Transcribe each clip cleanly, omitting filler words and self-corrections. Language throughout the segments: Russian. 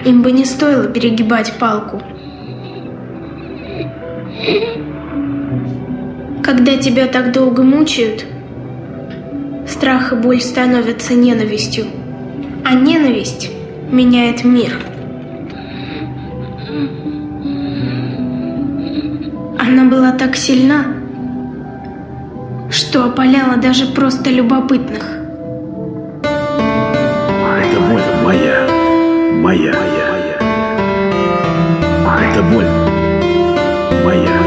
Им бы не стоило перегибать палку. Когда тебя так долго мучают, страх и боль становятся ненавистью, а ненависть меняет мир. Она была так сильна, что опаляла даже просто любопытных. Это боль моя. Это боль моя.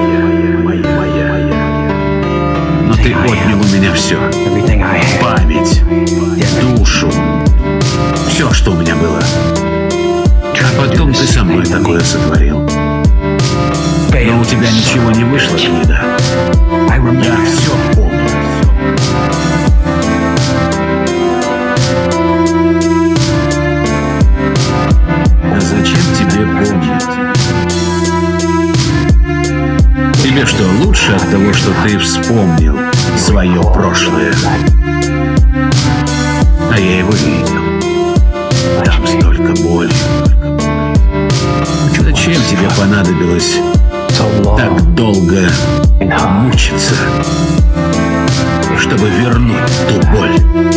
Но ты отнял у меня все. Память, душу, все, что у меня было. А потом ты со мной такое сотворил. Но у тебя ничего не вышло, гнида. Я все помню. А зачем тебе помнить? Тебе что, лучше от того, что ты вспомнил свое прошлое? А я его видел. Там столько боли. Зачем тебе понадобилось так долго мучиться, чтобы вернуть ту боль?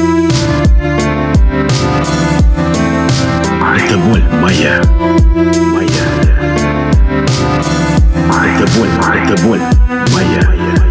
Это боль моя. Это боль моя.